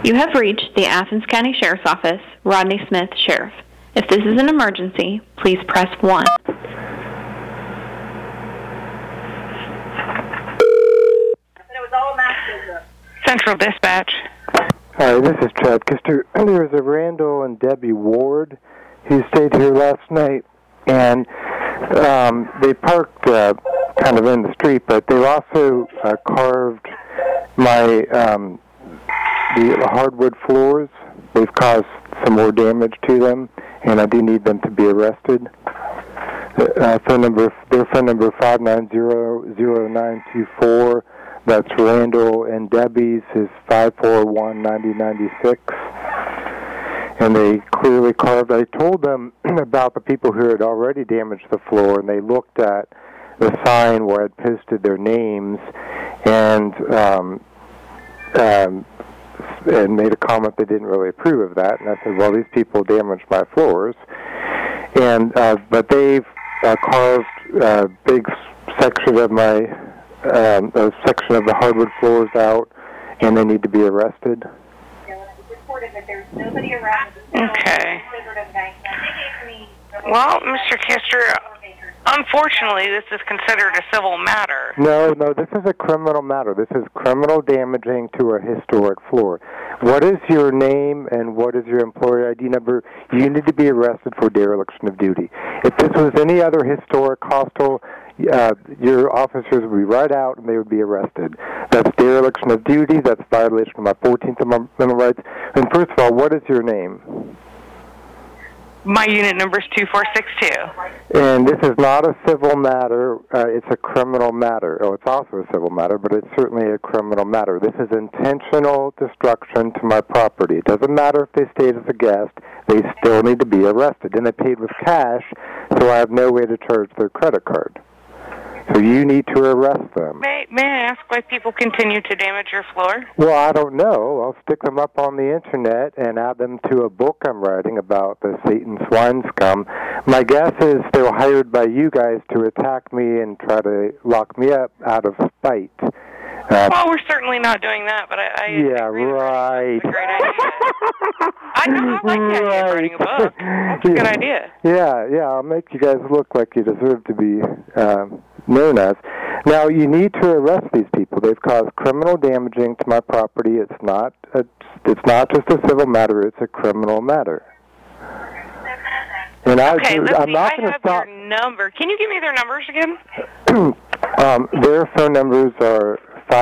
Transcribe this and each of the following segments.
You have reached the Athens County Sheriff's Office, Rodney Smith, Sheriff. If this is an emergency, please press 1. Central Dispatch. Hi, this is Chad Kister. There was a Randall and Debbie Ward who stayed here last night, and they parked kind of in the street, but they also carved my the hardwood floors. They've caused some more damage to them, and I do need them to be arrested. Their phone number 590-0924. That's Randall and Debbie's is 541-9096. And they clearly carved. I told them about the people who had already damaged the floor, and they looked at the sign where I'd posted their names and made a comment they didn't really approve of that. And I said, well, these people damaged my floors. And but they've carved a big section of my a section of the hardwood floors out, and they need to be arrested. Okay. Well, Mr. Kister, unfortunately, this is considered a civil matter. No, this is a criminal matter. This is criminal damaging to a historic floor. What is your name and what is your employer ID number? You need to be arrested for dereliction of duty. If this was any other historic hostel, your officers would be right out and they would be arrested. That's dereliction of duty. That's violation of my 14th Amendment rights. And first of all, what is your name? My unit number is 2462. And this is not a civil matter. It's a criminal matter. Oh, it's also a civil matter, but it's certainly a criminal matter. This is intentional destruction to my property. It doesn't matter if they stayed as a guest. They still need to be arrested. And they paid with cash, so I have no way to charge their credit card. So you need to arrest them. May I ask why people continue to damage your floor? Well, I don't know. I'll stick them up on the Internet and add them to a book I'm writing about the Satan swine scum. My guess is they were hired by you guys to attack me and try to lock me up out of spite. Well, we're certainly not doing that, but I yeah, agree right. That's a great idea. I like the idea of writing a book. That's a good idea. Yeah, I'll make you guys look like you deserve to be known as. Now, you need to arrest these people. They've caused criminal damaging to my property. It's not just a civil matter. It's a criminal matter. And I'm not going to stop. Their number. Can you give me their numbers again? Their phone numbers are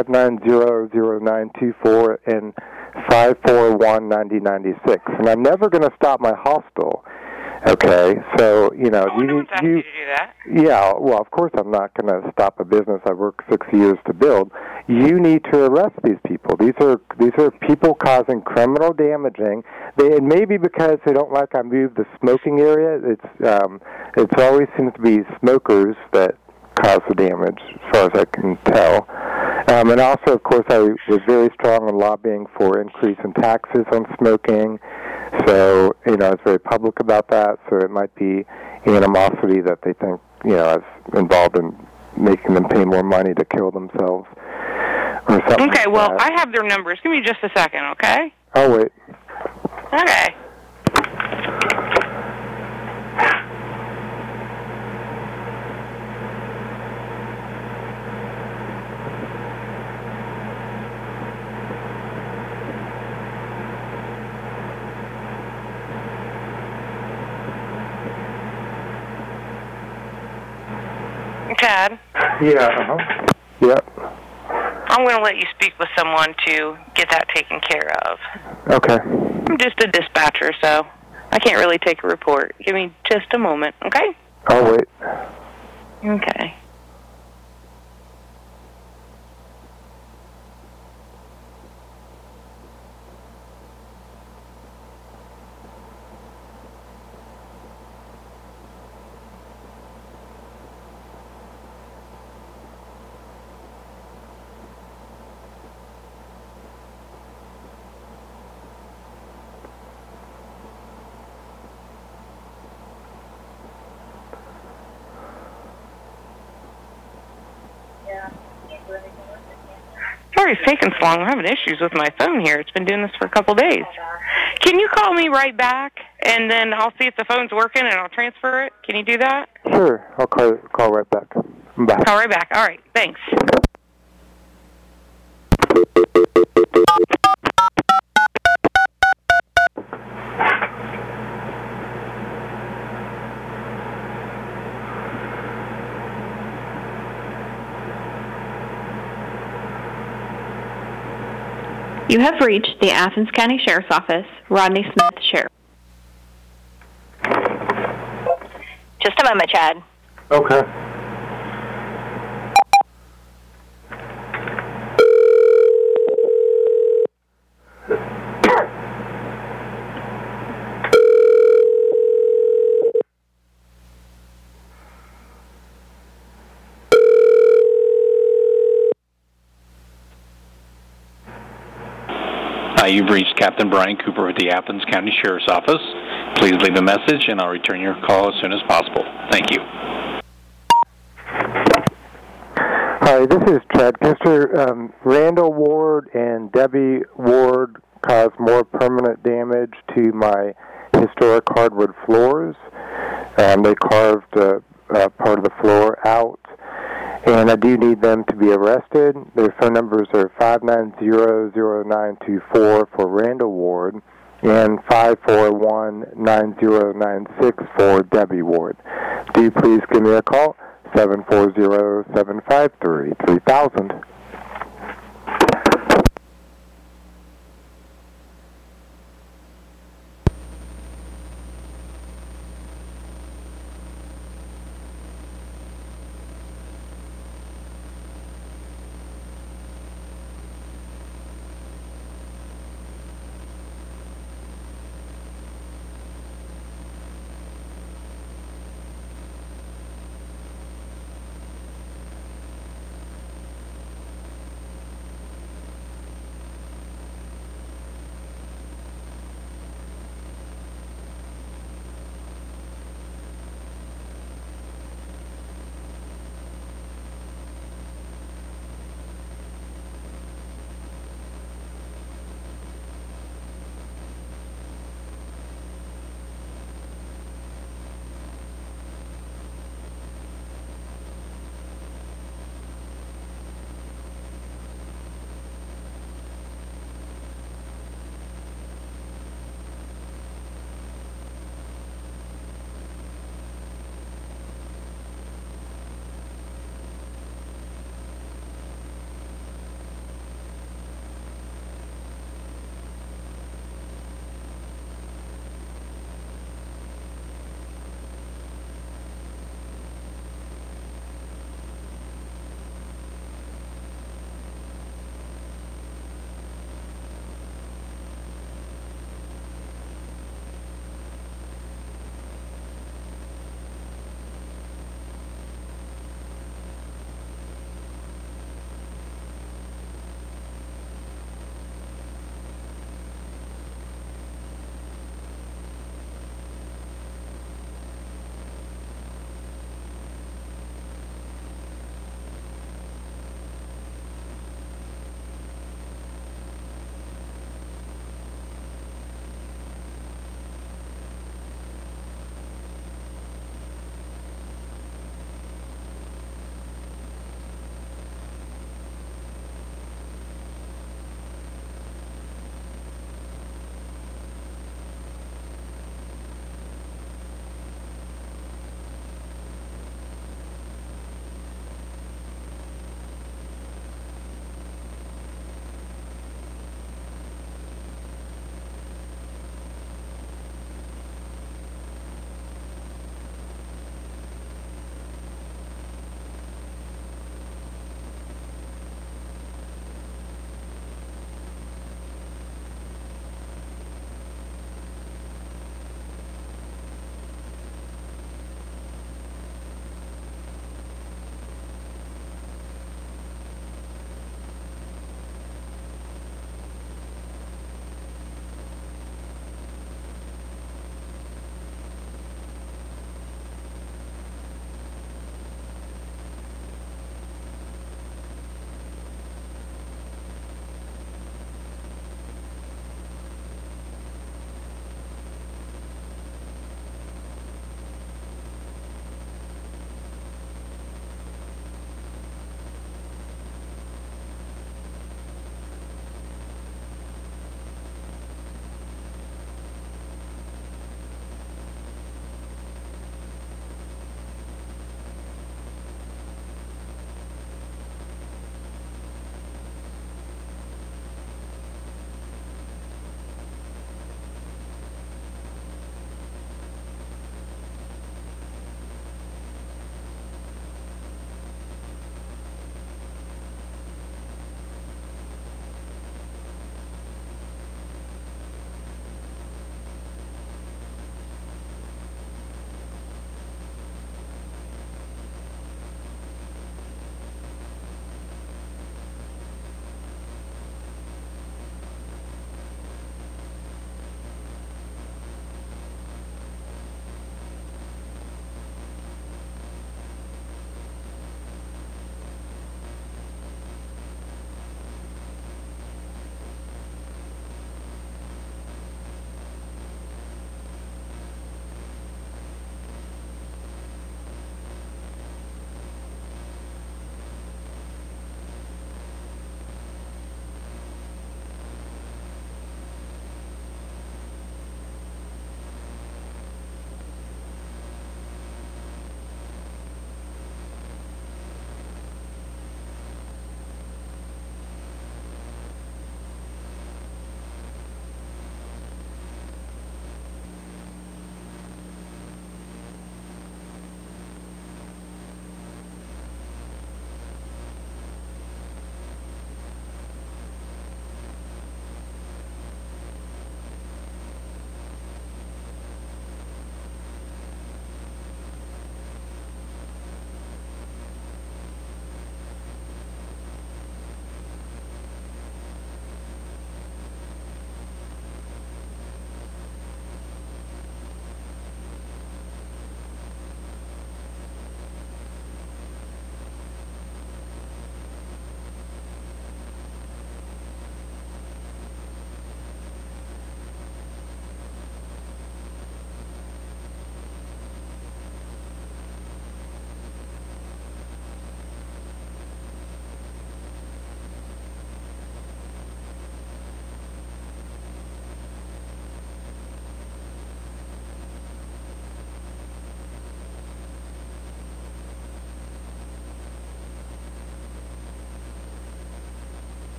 590-0924 and 541-9096. And I'm never going to stop my hostel. Okay, so, you know, you to do that. Yeah, well, of course I'm not going to stop a business I worked 6 years to build. You need to arrest these people. These are people causing criminal damaging. It may be because they don't like I moved the smoking area. It's always seems to be smokers that cause the damage, as far as I can tell. And also, of course, I was very strong in lobbying for increase in taxes on smoking. So, you know, I was very public about that, so it might be animosity that they think, you know, I was involved in making them pay more money to kill themselves or something. Okay, like well, that. I have their numbers. Give me just a second, okay? Oh, wait. Okay. Chad? Yeah, Yep. I'm going to let you speak with someone to get that taken care of. Okay. I'm just a dispatcher, so I can't really take a report. Give me just a moment, okay? Oh, wait. Okay. Sorry it's taking so long. I'm having issues with my phone here. It's been doing this for a couple days. Can you call me right back, and then I'll see if the phone's working, and I'll transfer it? Can you do that? Sure. I'll call right back. Bye. Call right back. All right. Thanks. You have reached the Athens County Sheriff's Office. Rodney Smith, Sheriff. Just a moment, Chad. Okay. You've reached Captain Brian Cooper with the Athens County Sheriff's Office. Please leave a message, and I'll return your call as soon as possible. Thank you. Hi, this is Chad Kister. Randall Ward and Debbie Ward caused more permanent damage to my historic hardwood floors. They carved part of the floor out, and I do need them to be arrested. Their phone numbers are 590-0924 for Randall Ward and 541-9096 for Debbie Ward. Do please give me a call, 740-753-3000.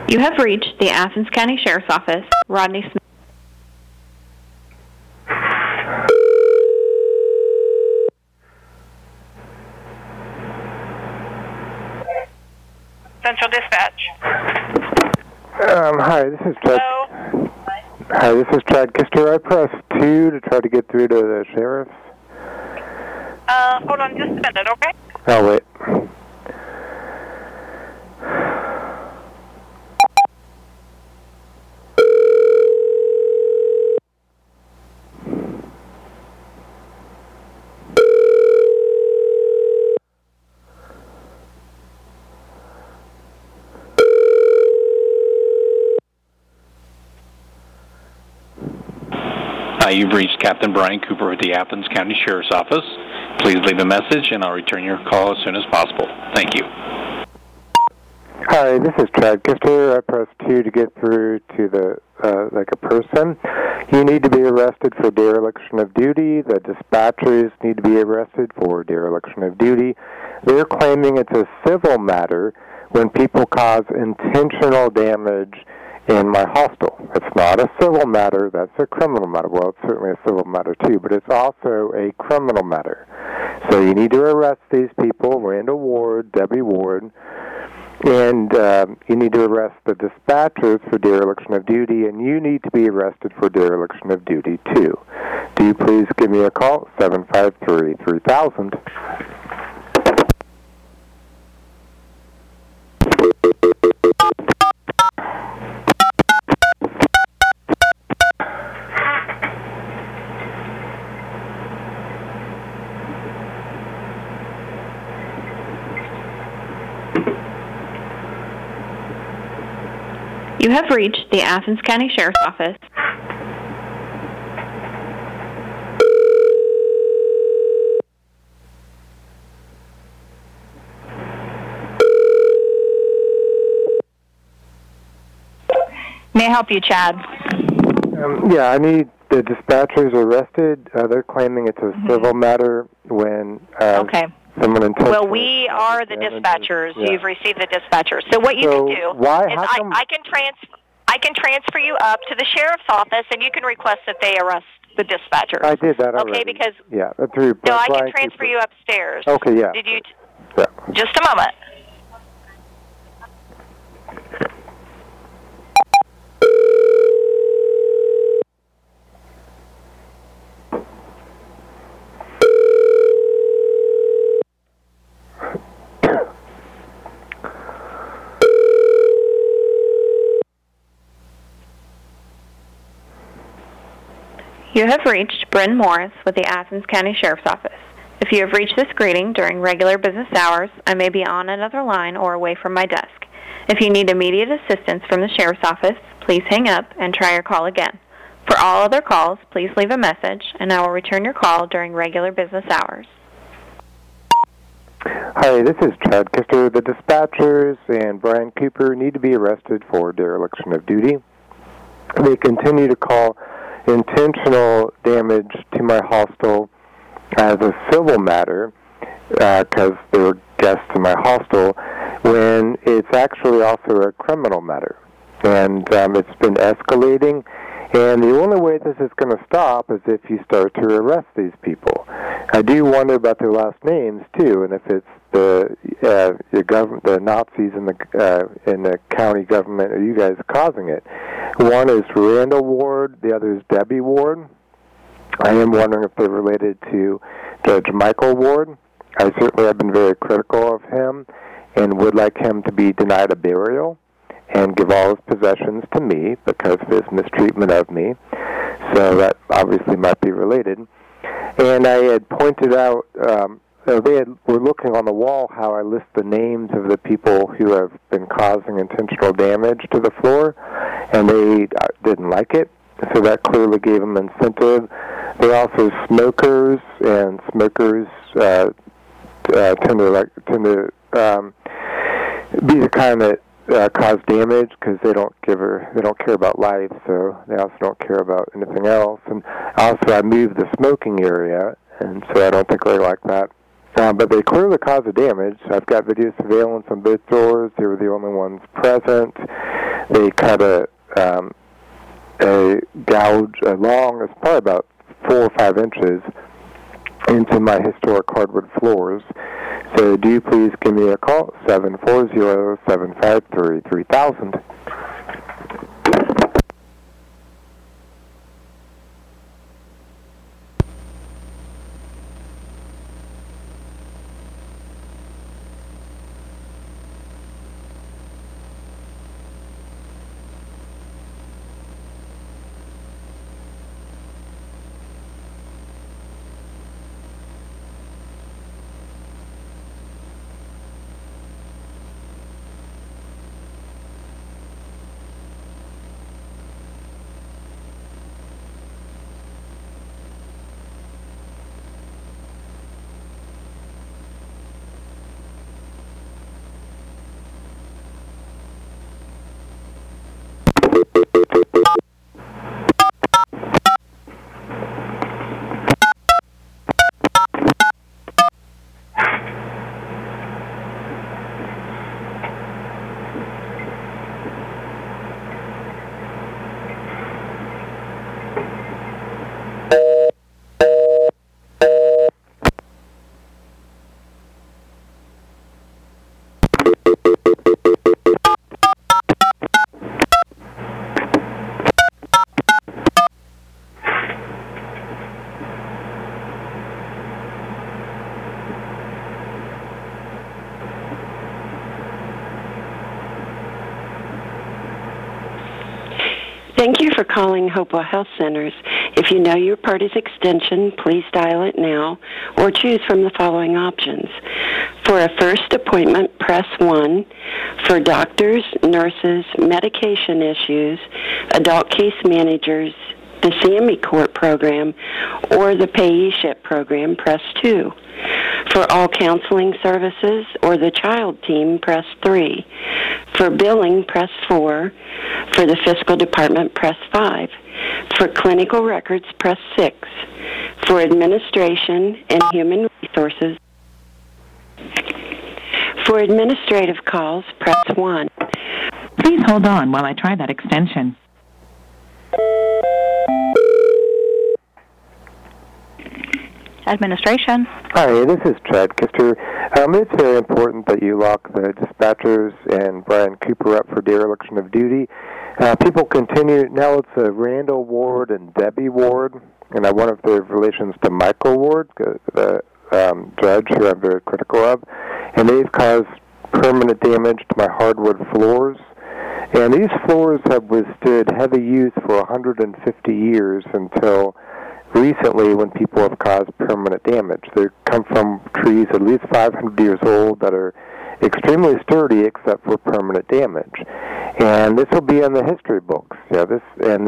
You have reached the Athens County Sheriff's Office. Rodney Smith. Central Dispatch. Hi, this is Chad. Hello? Hi, this is Chad Kister. I pressed 2 to try to get through to the sheriff. Hold on just a minute, okay? Oh, wait. You've reached Captain Brian Cooper at the Athens County Sheriff's Office. Please leave a message, and I'll return your call as soon as possible. Thank you. Hi, this is Chad Kister. I pressed 2 to get through to the a person. You need to be arrested for dereliction of duty. The dispatchers need to be arrested for dereliction of duty. They're claiming it's a civil matter when people cause intentional damage in my hostel. It's not a civil matter, that's a criminal matter. Well, it's certainly a civil matter too, but it's also a criminal matter. So you need to arrest these people, Randall Ward, Debbie Ward, and you need to arrest the dispatchers for dereliction of duty, and you need to be arrested for dereliction of duty too. Do you please give me a call, 753-3000. You have reached the Athens County Sheriff's Office. May I help you, Chad? Yeah, I need the dispatchers arrested. They're claiming it's a civil matter when Okay. someone intentionally... Well, we are the dispatchers. Yeah. You've received the dispatchers. So what you So can do why- is how come- I can transfer you up to the sheriff's office, and you can request that they arrest the dispatchers. I did that already. Okay, because yeah, through no, I Brian can transfer Cooper. you upstairs. Okay, yeah. Did you? Yeah. Just a moment. You have reached Bryn Morris with the Athens County Sheriff's Office. If you have reached this greeting during regular business hours, I may be on another line or away from my desk. If you need immediate assistance from the Sheriff's Office, please hang up and try your call again. For all other calls, please leave a message, and I will return your call during regular business hours. Hi, this is Chad Kister. The dispatchers and Brian Cooper need to be arrested for dereliction of duty. They continue to call intentional damage to my hostel as a civil matter because they were guests in my hostel when it's actually also a criminal matter. And it's been escalating, and the only way this is going to stop is if you start to arrest these people. I do wonder about their last names too, and if it's the Nazis in the county government, are you guys causing it? One is Randall Ward, the other is Debbie Ward. I am wondering if they're related to Judge Michael Ward. I certainly have been very critical of him and would like him to be denied a burial and give all his possessions to me because of his mistreatment of me. So that obviously might be related. And I had pointed out, were looking on the wall how I list the names of the people who have been causing intentional damage to the floor, and they didn't like it. So that clearly gave them incentive. They're also smokers, and smokers tend to be the kind that cause damage because they don't care about life, so they also don't care about anything else. And also, I moved the smoking area, and so I don't think they like that. but they clearly caused the damage. I've got video surveillance on both doors. They were the only ones present. They cut a gouge, it's probably about 4 or 5 inches into my historic hardwood floors. So do you please give me a call, 740-753-3000. Thank you for calling Hopewell Health Centers. If you know your party's extension, please dial it now or choose from the following options. For a first appointment, press 1. For doctors, nurses, medication issues, adult case managers, the CME Court program, or the Payee-ship program, press 2. For all counseling services or the child team, press 3. For billing, press 4. For the fiscal department, press 5. For clinical records, press 6. For administration and human resources, for administrative calls, press 1. Please hold on while I try that extension. Administration. Hi, this is Chad Kister. It's very important that you lock the dispatchers and Brian Cooper up for dereliction of duty. People continue, now it's Randall Ward and Debbie Ward, and I wonder if their relations to Michael Ward, the judge who I'm very critical of, and they've caused permanent damage to my hardwood floors. And these floors have withstood heavy use for 150 years until recently when people have caused permanent damage. They come from trees at least 500 years old that are extremely sturdy except for permanent damage. And this will be in the history books. When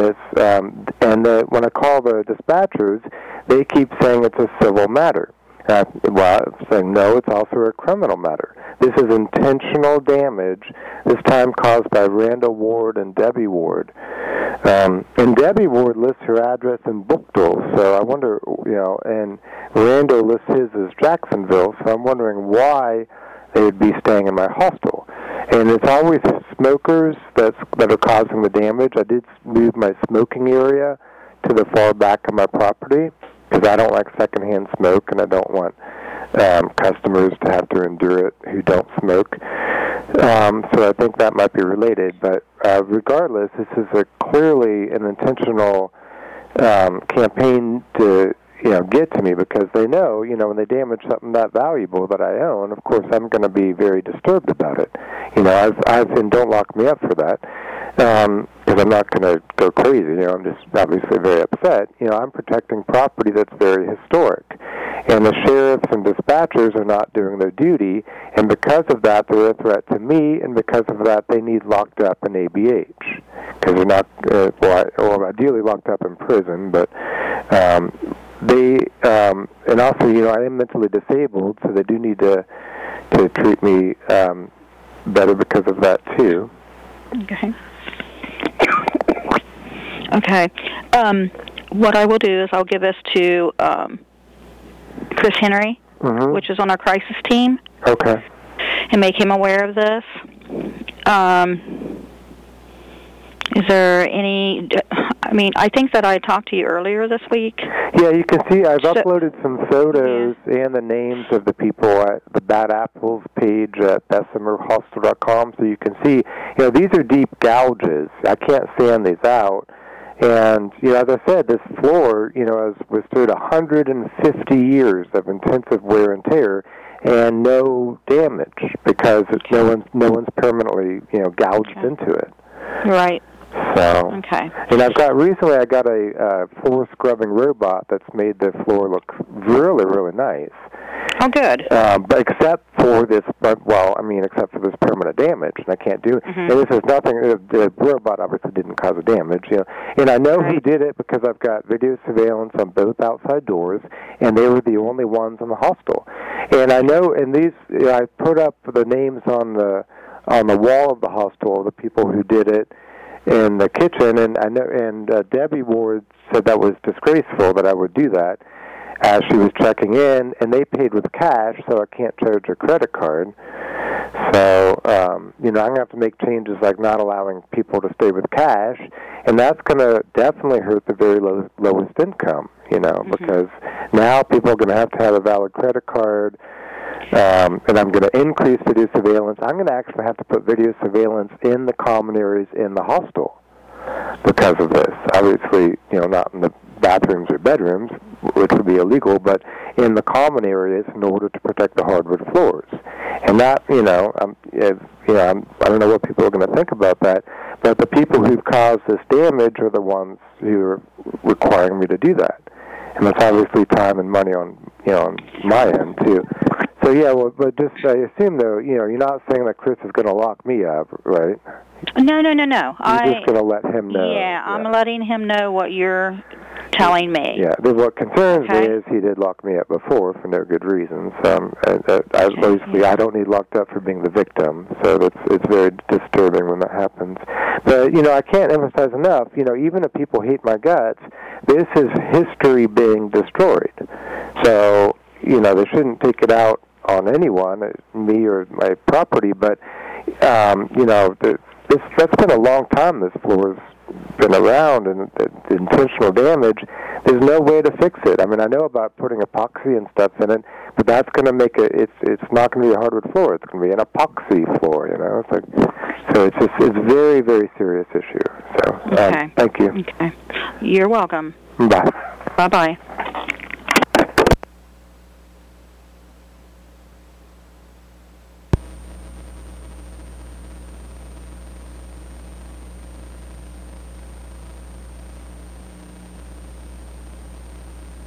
I call the dispatchers, they keep saying it's a civil matter. I'm saying no, it's also a criminal matter. This is intentional damage, this time caused by Randall Ward and Debbie Ward. And Debbie Ward lists her address in Bookdale, so I wonder, and Randall lists his as Jacksonville, so I'm wondering why they would be staying in my hostel. And it's always smokers that are causing the damage. I did move my smoking area to the far back of my property, because I don't like secondhand smoke, and I don't want customers to have to endure it who don't smoke. So I think that might be related. But regardless, this is clearly an intentional campaign to get to me, because they know, when they damage something that valuable that I own, of course I'm going to be very disturbed about it. And don't lock me up for that. Because I'm not going to go crazy. I'm just obviously very upset. I'm protecting property that's very historic. And the sheriffs and dispatchers are not doing their duty, and because of that, they're a threat to me, and because of that, they need locked up in ABH. Because they're not, ideally locked up in prison, but and also, I am mentally disabled, so they do need to treat me better because of that, too. Okay. Okay. What I will do is I'll give this to Chris Henry. which is on our crisis team. Okay. And make him aware of this. Is there any, I mean, I think that I talked to you earlier this week. Yeah, you can see I've uploaded some photos and the names of the people at the Bad Apples page at bessemerhostel.com, so you can see, these are deep gouges. I can't sand these out. And, as I said, this floor, has withstood 150 years of intensive wear and tear and no damage because no one's permanently, gouged into it. Right. So, okay. And I got a floor scrubbing robot that's made the floor look really, really nice. Oh, good. But except for this permanent damage, and I can't do it. And this is nothing. The robot obviously didn't cause the damage, And I know who did it because I've got video surveillance on both outside doors, and they were the only ones in the hostel. And I know, and these, I put up the names on the wall of the hostel of the people who did it in the kitchen, and I know, and Debbie Ward said that was disgraceful that I would do that as she was checking in, and they paid with cash, so I can't charge a credit card. So, I'm going to have to make changes like not allowing people to stay with cash, and that's going to definitely hurt the very lowest income, because now people are going to have a valid credit card. And I'm going to increase video surveillance. I'm going to actually have to put video surveillance in the common areas in the hostel because of this. Obviously, not in the bathrooms or bedrooms, which would be illegal, but in the common areas in order to protect the hardwood floors. And that, I don't know what people are going to think about that, but the people who've caused this damage are the ones who are requiring me to do that. And that's obviously time and money on my end, too. So, yeah, but just, I assume, though, you're not saying that Chris is going to lock me up, right? No. You're just going to let him know. Yeah, I'm letting him know what you're telling me. Yeah, what concerns me is he did lock me up before for no good reasons. Obviously, I don't need locked up for being the victim, so it's very disturbing when that happens. But, I can't emphasize enough, even if people hate my guts, this is history being destroyed. So, they shouldn't take it out on anyone, me or my property, but, that's been a long time this floor's been around, and the intentional damage, there's no way to fix it. I mean, I know about putting epoxy and stuff in it, but that's going to make it's not going to be a hardwood floor, it's going to be an epoxy floor, so it's a very, very serious issue. So, thank you. Okay. You're welcome. Bye. Bye-bye.